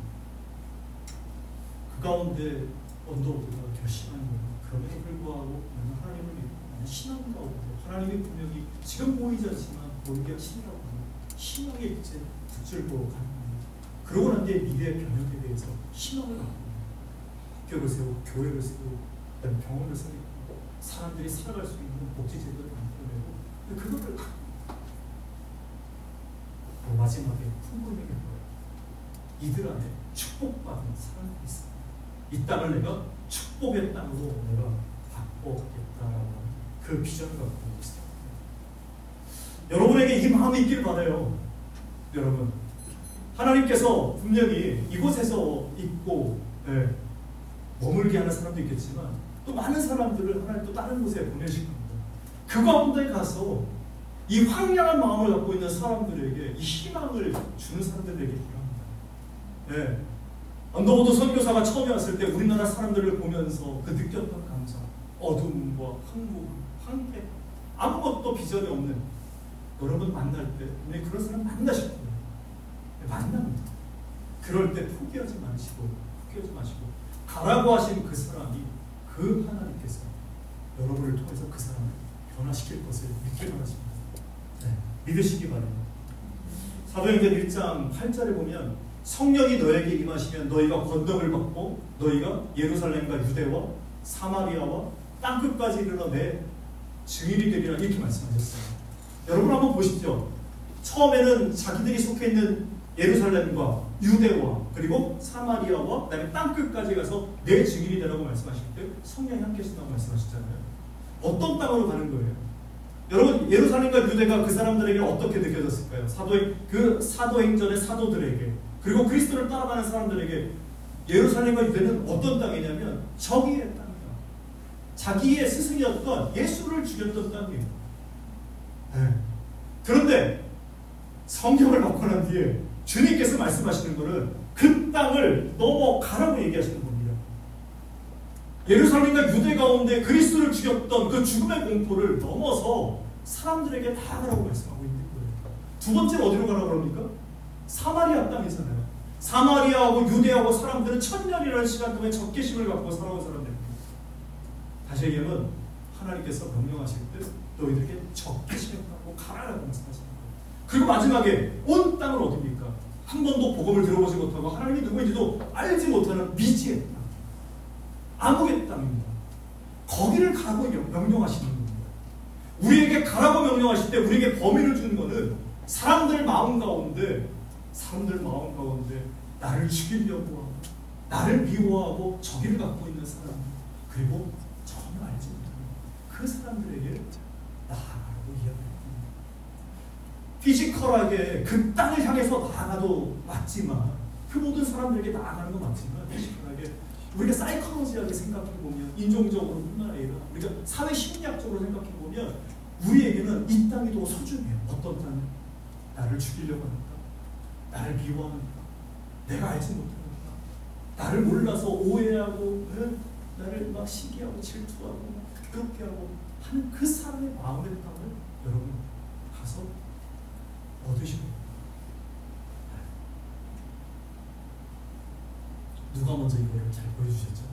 그 가운데 언더우드가 결심하는 거예요. 그럼에도 불구하고 나는 하나님을 믿고 나는 신앙 가운데 하나님이 분명히 지금 보이지 않지만 보이기가 신이라고 하는 희망의 입체 붙들고 가는 겁니다. 그러고 난 뒤에 미래의 변혁에 대해서 희망을 갖고 학교를 세우고 교회를 세우고 병원을 세우고 사람들이 살아갈 수 있는 복지제도를 만들어내고 그거를 마지막에 풍부하게 보여요. 이들 안에 축복받은 사람들이 있습니다. 이 땅을 내가 축복의 땅으로 내가 바꿔겠다라고 그 비전을 갖고 있습니다. 여러분에게 이 마음이 있길 바라요. 여러분, 하나님께서 분명히 이곳에서 있고 네, 머물게 하는 사람도 있겠지만 또 많은 사람들을 하나님 또 다른 곳에 보내실 겁니다. 그 가운데 가서 이 황량한 마음을 갖고 있는 사람들에게 이 희망을 주는 사람들에게 바랍니다. 네. 언더우드 선교사가 처음에 왔을 때 우리나라 사람들을 보면서 그 느꼈던 감정, 어둠과 황무, 황폐, 아무것도 비전이 없는 여러분 만날 때 분명히 그런 사람 만나실 거예요. 만납니다. 그럴 때 포기하지 마시고 포기하지 마시고 가라고 하신 그 사람이 그 하나님께서 여러분을 통해서 그 사람을 변화시킬 것을 믿길 바라십니다. 네, 믿으시기 바랍니다. 사도행전 일 장 팔 절에 보면 성령이 너에게 임하시면 너희가 권능을 받고 너희가 예루살렘과 유대와 사마리아와 땅끝까지 이르러 내 증인이 되리라 이렇게 말씀하셨어요. 여러분 한번 보십시오. 처음에는 자기들이 속해 있는 예루살렘과 유대와 그리고 사마리아와 그다음에 땅끝까지 가서 내 증인이 되라고 말씀하실 때 성령이 함께 하신다고 말씀하셨잖아요. 어떤 땅으로 가는 거예요? 여러분 예루살렘과 유대가 그 사람들에게 어떻게 느껴졌을까요? 사도행, 그 사도행전의 사도들에게 그리고 그리스도를 따라가는 사람들에게 예루살렘과 유대는 어떤 땅이냐면 정의의 땅이에요. 자기의 스승이었던 예수를 죽였던 땅이에요. 네. 그런데 성경을 받고 난 뒤에 주님께서 말씀하시는 것은 그 땅을 넘어가라고 얘기하시는 겁니다. 예루살렘과 유대 가운데 그리스도를 죽였던 그 죽음의 공포를 넘어서 사람들에게 다 가라고 말씀하고 있는 거예요. 두 번째 어디로 가라고 그럽니까? 사마리아 땅이잖아요. 사마리아하고 유대하고 사람들은 천년이라는 시간 동안 적개심을 갖고 살아온 사람들입니다. 다시 얘기하면 하나님께서 명령하실 때 너희들에게 적개심을 갖고 가라라고 말씀하시는 거예요. 그리고 마지막에 온 땅을 어딥니까? 한 번도 복음을 들어보지 못하고 하나님이 누구인지도 알지 못하는 미지의 땅, 암흑의 땅입니다. 거기를 가라고 명령하시는 겁니다. 우리에게 가라고 명령하실 때 우리에게 범위를 주는 것은 사람들 마음 가운데 사람들 마음 가운데 나를 죽이려고 하고 나를 미워하고 적의를 갖고 있는 사람, 그리고 전혀 알지 못하는 그 사람들에게 나아가라고 이야기합니다. 피지컬하게 그 땅을 향해서 나아가도 맞지만, 그 모든 사람들에게 나아가는 건 맞지만, 피지컬하게 우리가 사이코로지하게 생각해보면, 인종적으로 뿐만 아니라 우리가 사회 심리학적으로 생각해보면 우리에게는 이 땅이 더 소중해요. 어떤 땅이? 나를 죽이려고 하니까, 나를 미워하니까, 내가 알지 못하니까, 나를 몰라서 오해하고, 나를 막 시기하고 질투하고 그렇게 하고 하는 그 사람의 마음의 땅을 여러분 가서 얻으시고, 누가 먼저 이거를 잘 보여주셨죠?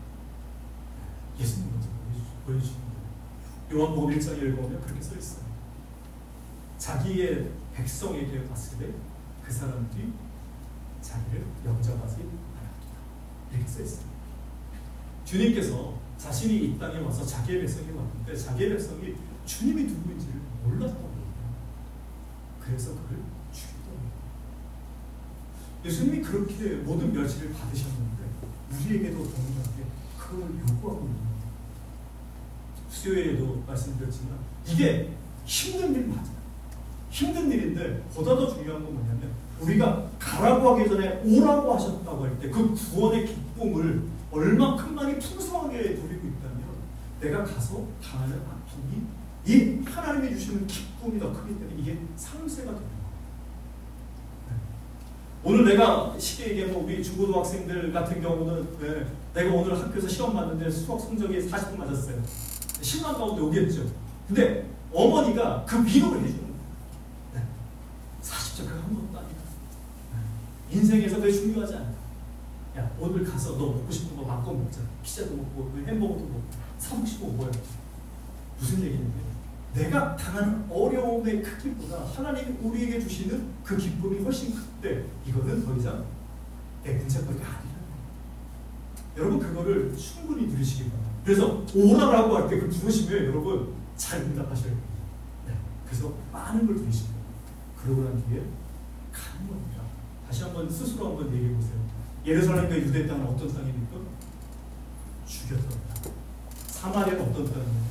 예수님 먼저 보여주신 거예요. 요한복음 일 장에 읽어보면 그렇게 써 있어요. 자기의 백성에게 봤을 때 그 사람들이 자기를 영접하지 않았다. 이렇게 써 있어요. 주님께서 자신이 이 땅에 와서 자기의 백성이 왔는데 자기의 백성이 주님이 누구인지를 몰랐던 거예요. 그래서 그를 죽였던 거예요. 예수님이 그렇게 모든 멸시를 받으셨는데 우리에게도 동일하게 그걸 요구하고 있는 거예요. 수요일에도 말씀드렸지만 이게 힘든 일 맞아요. 힘든 일인데 보다 더 중요한 건 뭐냐면 우리가 가라고 하기 전에 오라고 하셨다고 할 때 그 구원의 기쁨을 얼마큼만이 풍성하게 누리고 있다면 내가 가서 당하는 아픔이 이 하나님이 주시는 기쁨이 더 크기 때문에 이게 상쇄가 되는 거예요. 네. 오늘 내가 쉽게 얘기하면 우리 중고등학생들 같은 경우는 네, 내가 오늘 학교에서 시험 봤는데 수학 성적이 사십 분 맞았어요. 십만 가운데 오겠죠. 근데 어머니가 그 위로를 해주는 거예요. 네. 사십 점 그거 한 번도 아니다. 네. 인생에서 그게 중요하지 않다. 야, 오늘 가서 너 먹고 싶은 거 마음껏 먹자. 피자도 먹고 햄버거도 먹고 사먹시고 뭐야. 무슨 얘기인데 내가 당하는 어려움의 크기보다 하나님이 우리에게 주시는 그 기쁨이 훨씬 클 때 이거는 더 이상 내 문제거리가 아니라는 거예요. 여러분 그거를 충분히 누리시기 바랍니다. 그래서 오라라고 할 때 그 부르시면 여러분 잘 응답하셔야 됩니다. 네. 그래서 많은 걸 누리시고 그러고 난 뒤에 가는 겁니다. 다시 한번 스스로 한번 얘기해 보세요. 예루살렘과 유대 땅은 어떤 땅입니까? 죽였던 땅. 사마리아는 어떤 땅입니까?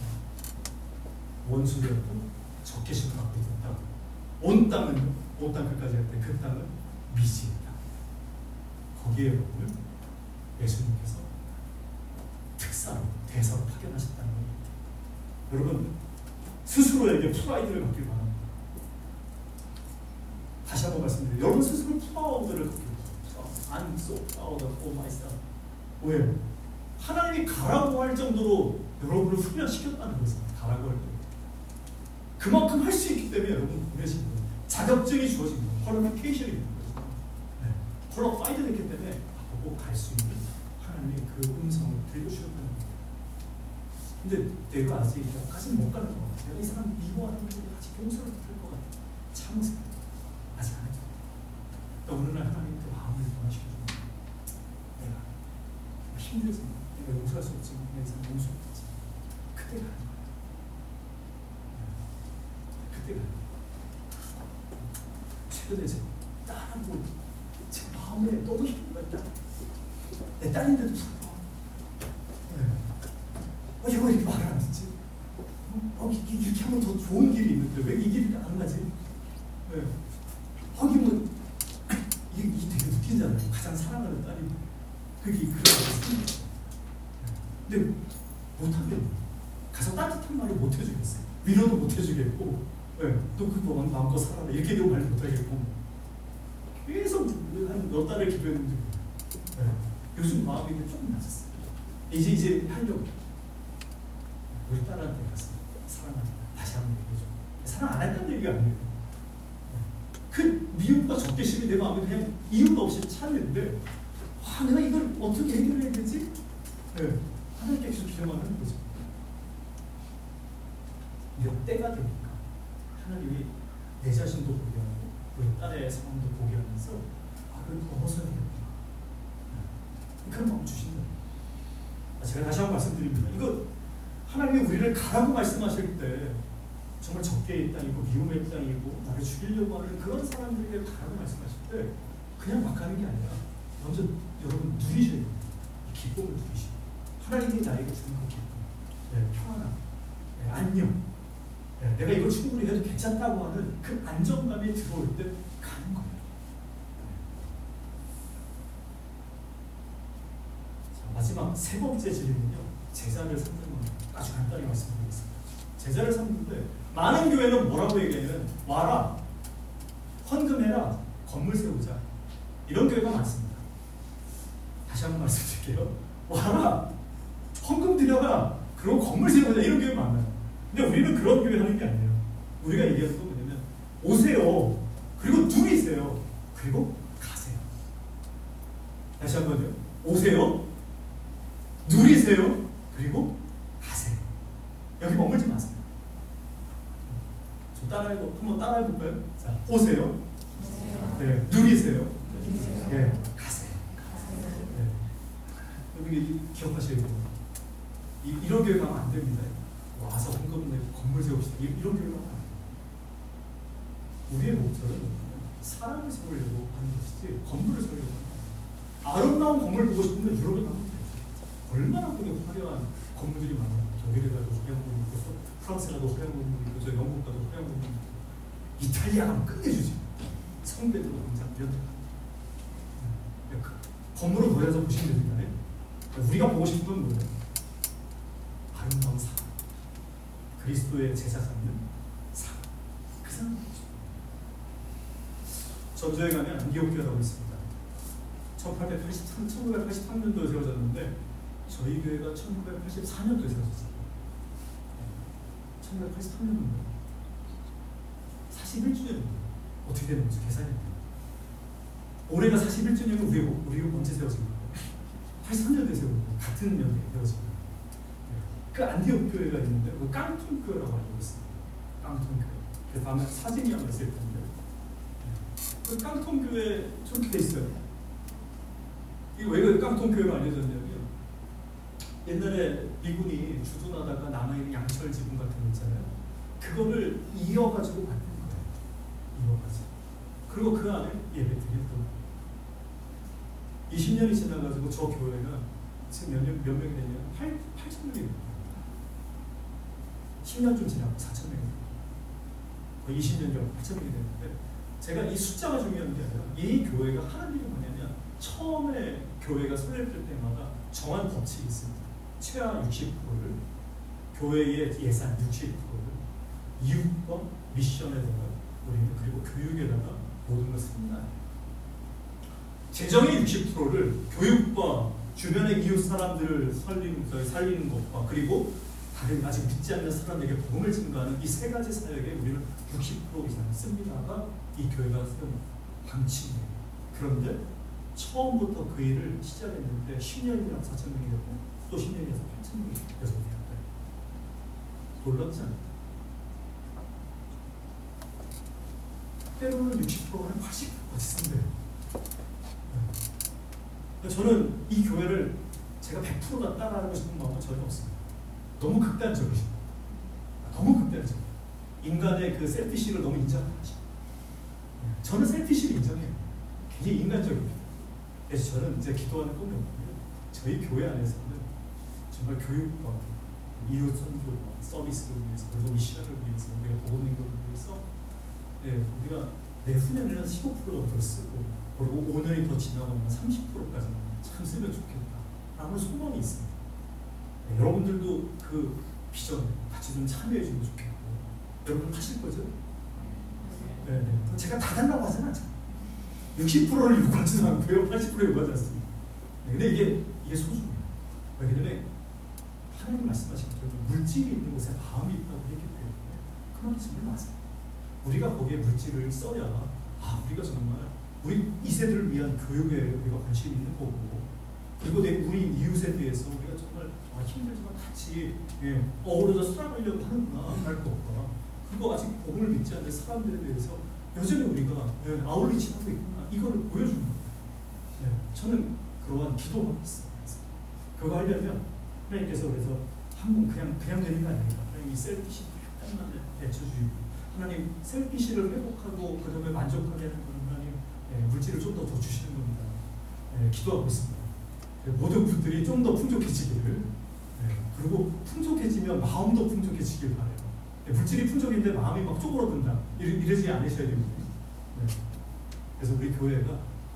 원수되었고 적개심을 갖고 있던 땅. 온 땅은 온 땅 끝까지 할 때 그 땅은 미지의 땅. 거기에 여러분을 예수님께서 특사로 대사로 파견하셨다는 겁니다. 여러분 스스로에게 프라이드를 갖길 바랍니다. 다시 한번 말씀드려요. 여러분 스스로 프라우드를 갖길 바랍니다. I'm so proud of myself. 왜요? 하나님이 가라고 할 정도로 여러분을 훈련시켰다는 것입니다. 가라고 할 때. 그만큼 할 수 있기 때문에 여러분 보내신 거예요. 자격증이 주어진 거예요. 퀄리피케이션이 있는 거죠. 네. 퀄리파이드 됐기 때문에 보고 갈 수 있는 하나님의 그 음성을 들려주셨다는 거예요. 근데 내가 아직 여기까지는 못 가는 것 같아. 내가 이 사람 미워하는 게 아직 용서를 못할 것 같아. 참으세요. 아직 안 했죠. 어느 날 하나님 그 마음을 변화시켜주는 거예요. 내가 힘들지만 내가 용서할 수 없지만 내 이상 용서 못하지. 그때 가는 거예요. 그때 가는 거예요. 최근에 제 딸하고 제 마음에 너무 힘든 거야. 내 딸인데도 불구하고 네. 어, 이거 이렇게 말을 안 듣지? 어, 이렇게 하면 더 좋은 길이 있는데 왜 이 길이 안 가지? 네. 하기면 이, 이 되게 웃기잖아요. 가장 사랑하는 딸이 그게 그런 근데 못하겠네. 가서 따뜻한 말을 못 해주겠어요. 위로도 못 해주겠고, 네, 또그 마음껏 살아라 이렇게 되고 말 못하겠고, 계속 한 몇 달을 기도했는데, 네, 요즘 마음이 조금 낮았어요. 이제 이제 하려고. 우리 딸한테 가서 사랑한다 다시 한번 얘기해줘. 사랑 안 했다는 얘기가 아니에요. 그 미움과 적개심이 내 마음에 그냥 이유도 없이 차는데, 와, 내가 이걸 어떻게 해결해야 되지? 네, 하나님께 계속 기도만 하는 거죠. 몇 때가 되니까 하나님이 내 자신도 보게 하고 우리 딸의 상황도 보게 하면서 아, 그걸 넘어서야 되겠구나. 그런 마음 주신다. 제가 다시 한번 말씀드립니다. 이거 하나님이 우리를 가라고 말씀하실 때 정말 적개의 땅이고 미움의 땅이고 나를 죽이려고 하는 그런 사람들에게 가라고 말씀하실 때 그냥 막 가는 게 아니라 먼저 여러분 누리셔야 돼요. 이 기쁨을 누리시고 하나님이 나에게 주는 그 기쁨, 네, 평안함, 네, 안녕, 네, 내가 이걸 충분히 해도 괜찮다고 하는 그 안정감이 들어올 때 가는 거예요. 자, 마지막 세 번째 질문은요, 제자를 삼는 겁니다. 아주 간단히 말씀드리겠습니다. 제자를 삼는데 많은 교회는 뭐라고 얘기하냐면 와라, 헌금해라, 건물 세우자, 이런 교회가 많습니다. 다시 한번 말씀드릴게요. 와라, 헌금 드려라, 그리고 건물 세우자, 이런 교회 많아요. 근데 우리는 그런 교회 하는 게 아니에요. 우리가 얘기하는 건 뭐냐면 오세요, 그리고 누리세요, 그리고 가세요. 다시 한번요. 오세요, 누리세요, 그리고 가세요. 여기 머물지 마세요. 좀 따라해, 한번 따라해 볼까요? 자, 오세요, 네, 누리세요, 네, 가세요. 네. 여기 기억하셔야 돼요. 이, 이런 교회 가면 안 됩니다. 와서 헌금 내고 건물 세웁시다, 이런 교회 가면 안 돼요. 우리의 목적은 사람을 세우려고 하는 것이지 건물을 세우려고 하는 거예요. 아름다운 건물 보고 싶으면 유럽에 가면 돼요. 얼마나 그게 화려한 건물들이 많아요. 독일에 가도 화려한 건물 있고, 프랑스 가도 화려한 건물 있고, 저 영국 가도 화려한 건물 있고, 이탈리아 가면 끝내주지. 성베드로 공장 이런 데. 건물을 보여서 보시면 됩니다. 우리가 보고 싶은 건 뭐예요? 아름다운 삶, 그리스도의 제자 삼는 삶, 그 삶이죠. 전주에 가면 안디옥교회라고 있습니다. 천팔백팔십삼, 천구백팔십삼 년도에 세워졌는데 저희 교회가 천구백팔십사 년도에 세워졌어요. 천구백팔십삼 년도입니다. 사십일 주년입니다. 어떻게 되는 거죠? 계산이 안 돼요. 올해가 사십일 주년이면 우리, 우리가 언제 세워진 거예요? 팔십삼 년도에 세워진 거예요. 같은 연도에 세워진 거예요. 그 안디옥 교회가 있는데 그 깡통 교회라고 알고 있습니다. 깡통 교회. 그래서 다음에 사진이 한번 있을 텐데 그 깡통 교회 저렇게 돼 있어요. 이게 왜 그 깡통 교회가 알려졌냐면 옛날에 미군이 주둔하다가 남아있는 양철 지붕 같은 거 있잖아요. 그거를 이어가지고 받는 거예요. 이어가지고. 그리고 그 안에 예배 드렸던 이십 년이 지나가지고 저 교회가 지금 몇, 년, 몇 명이 되냐면 팔천 명이 됩니다. 십 년 좀 지나고 사천 명이 됩니다. 거의 이십 년 전 팔천 명이 됐는데 제가 이 숫자가 중요한 게 아니라 이 교회가 하는 일이 뭐냐면 처음에 교회가 설립될 때마다 정한 법칙이 있습니다. 최하 육십 퍼센트를 교회의 예산 육십 퍼센트를 이웃과 미션에다가 우리는 그리고 교육에다가 모든 것을 쏟나요. 재정의 육십 퍼센트를 교육과 주변의 이웃 사람들을 살리는, 살리는 것과 그리고 다른 아직 믿지 않는 사람에게 복음을 증거하는 이 세 가지 사역에 우리는 육십 퍼센트 이상 씁니다가 이 교회가 세운 방침이에요. 그런데 처음부터 그 일을 시작했는데 십 년이라서 사천 명이 되고 또 십 년이라서 팔천 명이 되어서 되었다. 놀랍지 않아요? 때로는 육십 퍼센트는 팔십 퍼센트까지 쓴대요. 네. 저는 이 교회를 제가 백 퍼센트 따라하고 싶은 마음은 전혀 없습니다. 너무 극단적이죠. 너무 극단적. 인간의 그 셀피시를 너무 인정하지. 저는 셀피시를 인정해요. 굉장히 인간적입니다. 그래서 저는 이제 기도하는 꿈이 없고요. 저희 교회 안에서는 정말 교육과 이웃 선교와 서비스를 위해서 그리고 미션을 위해서 우리가 복음 행동을 위해서 네, 우리가 내후년에는 십오 퍼센트가 더 쓰고 그리고 오 년이 더 지나가면 삼십 퍼센트까지 참 쓰면 좋겠다 라는 소망이 있습니다. 네, 여러분들도 그 비전에 같이 좀 참여해 주면 좋겠고, 여러분 하실 거죠? 네, 네. 제가 다 달라고 하진 않잖아요. 육십 퍼센트를 요구하지도 않고요, 팔십 퍼센트 요구하지 않습니다. 네, 근데 이게 이게 소중해요. 왜냐면 때문에 하나님 말씀하신 것처럼 물질이 있는 곳에 마음이 있다고 했기 때문에 그 말씀이 맞아요. 우리가 거기에 물질을 써야 아 우리가 정말 우리 이 세대를 위한 교육에 우리가 관심이 있는 거고, 그리고 내 우리 이웃에 대해서 우리가 정말 아, 힘들지만 같이 예, 어우러져 살아가려고 하는구나 할 것과, 그거 아직 복음을 믿지 않는 사람들에 대해서 여전히 우리가 예, 아울리치 하고 있구나, 이거를 보여주는 거예요. 예, 저는 그러한 기도하고 있어요. 그거 하려면 하나님께서 그래서 한 번 그냥 그냥 되는 게 아닙니다. 하나님 이 셀피시 약간만 내쳐주고, 하나님 셀피시를 회복하고 그 다음에 만족하게 하는 그런 하나님 예, 물질을 좀 더 더 주시는 겁니다. 예, 기도하고 있습니다. 예, 모든 분들이 좀 더 풍족해지기를, 예, 그리고 풍족해지면 마음도 풍족해지길 바래요. 예, 물질이 풍족인데 마음이 막 쪼그러든다 이러, 이러지 않으셔야 됩니다. 예, 그래서 우리 교회가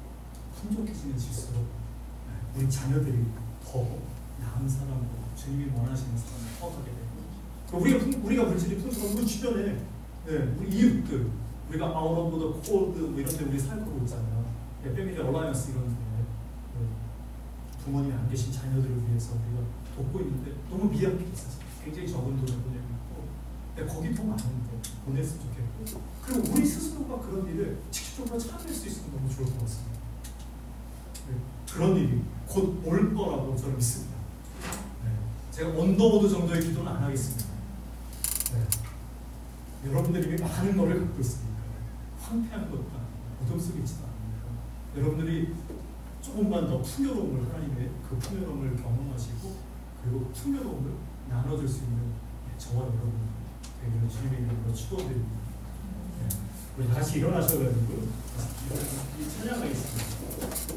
풍족해지는 질수록 예, 우리 자녀들이 더 나은 사람으로 주님이 원하시는 사람을 허하게 되고, 우리가 우리가 물질이 풍족하고 우리 주변에 네, 우리 이웃들, 우리가 아웃 오브 더 콜드 뭐 이런 데 우리 살고 있잖아요. 네, 패밀리 얼라이언스 이런 데 네, 부모님이 안 계신 자녀들을 위해서 우리가 돕고 있는데 너무 미약해 있어서 굉장히 적은 돈을 보내고 있고, 네, 거기 더 많은데 보냈으면 좋겠고, 그리고 우리 스스로가 그런 일을 직접적으로 참여할 수 있으면 너무 좋을 것 같습니다. 네, 그런 일이 곧 올 거라고 저는 믿습니다. 네, 제가 언더보드 정도의 기도는 안 하겠습니다. 네. 여러분들이 이미 많은 것을 갖고 있으니까 황폐한 것도 아니고 어둠 속에 있지도 않으니까 여러분들이 조금만 더 풍요로움을, 하나님의 그 풍요로움을 경험하시고 그리고 풍요로움을 나눠줄 수 있는 저와 여러분 되기를 주님의 이름으로 축원드립니다. 네. 우리 다시 일어나셔가지고 이 찬양하겠습니다.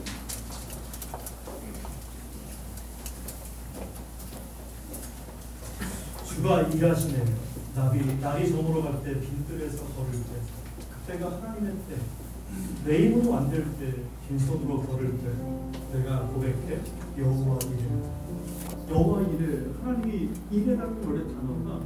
주가 일하시네요. 나비, 날이 저물어 갈 때, 빈들에서 걸을 때, 그때가 하나님의 때, 내 힘으로 안 될 때, 빈손으로 걸을 때, 내가 고백해 여호와 이레. 여호와 이레, 하나님이 이레라는 원래 단어가